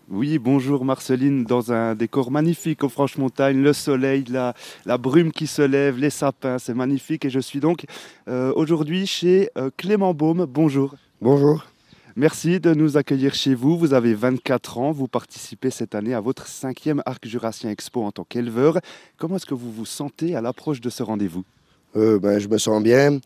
Oui, bonjour Marceline, dans un décor magnifique aux Franches-Montagnes, le soleil, la brume qui se lève, les sapins, c'est magnifique. Et je suis donc aujourd'hui chez Clément Beaume. Bonjour. Bonjour. Merci de nous accueillir chez vous. Vous avez 24 ans, vous participez cette année à votre cinquième Arc Jurassien Expo en tant qu'éleveur. Comment est-ce que vous vous sentez à l'approche de ce rendez-vous? Je me sens bien.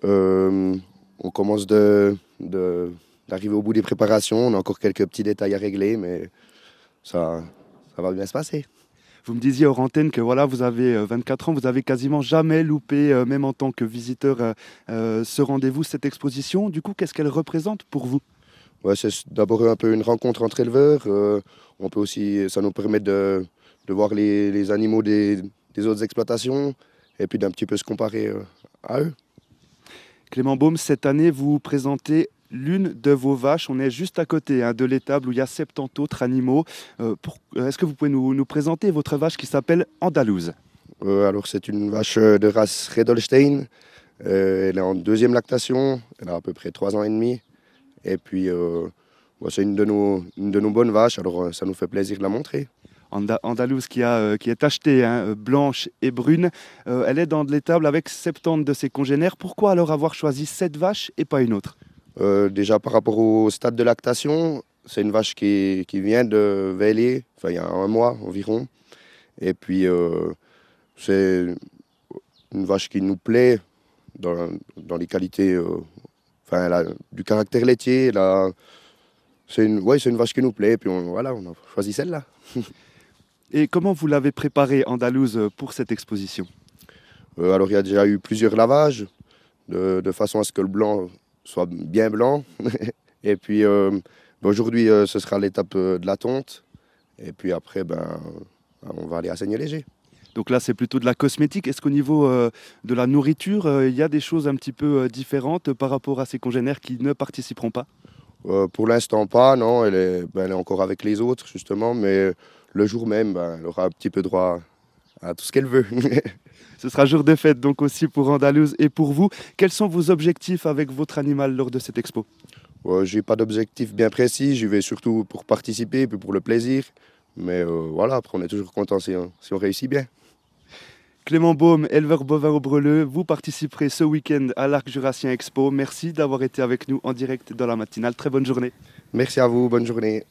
On commence d'arriver au bout des préparations. On a encore quelques petits détails à régler, mais ça, ça va bien se passer. Vous me disiez hors antenne que voilà, vous avez 24 ans, vous avez quasiment jamais loupé, même en tant que visiteur, ce rendez-vous, cette exposition. Du coup, qu'est-ce qu'elle représente pour vous? Ouais, c'est d'abord un peu une rencontre entre éleveurs. On peut aussi, ça nous permet de voir les animaux des autres exploitations et puis d'un petit peu se comparer à eux. Clément Beaume, cette année, vous présentez l'une de vos vaches. On est juste à côté de l'étable où il y a 70 autres animaux. Est-ce que vous pouvez nous présenter votre vache qui s'appelle Andalouse? Alors, c'est une vache de race Red Holstein. Elle est en deuxième lactation. Elle a à peu près 3 ans et demi. Et puis, c'est une de nos bonnes vaches, alors ça nous fait plaisir de la montrer. Andalouse qui est achetée, blanche et brune. Elle est dans de l'étable avec 70 de ses congénères. Pourquoi alors avoir choisi cette vache et pas une autre? Déjà par rapport au stade de lactation, c'est une vache qui vient de Vélier, enfin il y a un mois environ. Et puis, c'est une vache qui nous plaît dans les qualités, enfin, du caractère laitier. C'est une vache qui nous plaît, et puis voilà, on a choisi celle-là. Et comment vous l'avez préparée, Andalouse, pour cette exposition? Alors il y a déjà eu plusieurs lavages, de façon à ce que le blanc soit bien blanc. Et puis aujourd'hui, ce sera l'étape de la tonte. Et puis après, on va aller à saignée léger. Donc là, c'est plutôt de la cosmétique. Est-ce qu'au niveau de la nourriture, il y a des choses un petit peu différentes par rapport à ses congénères qui ne participeront pas? Pour l'instant, pas, non. Elle est encore avec les autres, justement. Mais le jour même, elle aura un petit peu droit à tout ce qu'elle veut. Ce sera jour de fête donc aussi pour Andalouse et pour vous. Quels sont vos objectifs avec votre animal lors de cette expo? J'ai pas d'objectif bien précis. J'y vais surtout pour participer, puis pour le plaisir. Mais voilà, après, on est toujours content si on réussit bien. Clément Beaume, éleveur bovin au Breleux, vous participerez ce week-end à l'Arc Jurassien Expo. Merci d'avoir été avec nous en direct dans la matinale. Très bonne journée. Merci à vous, bonne journée.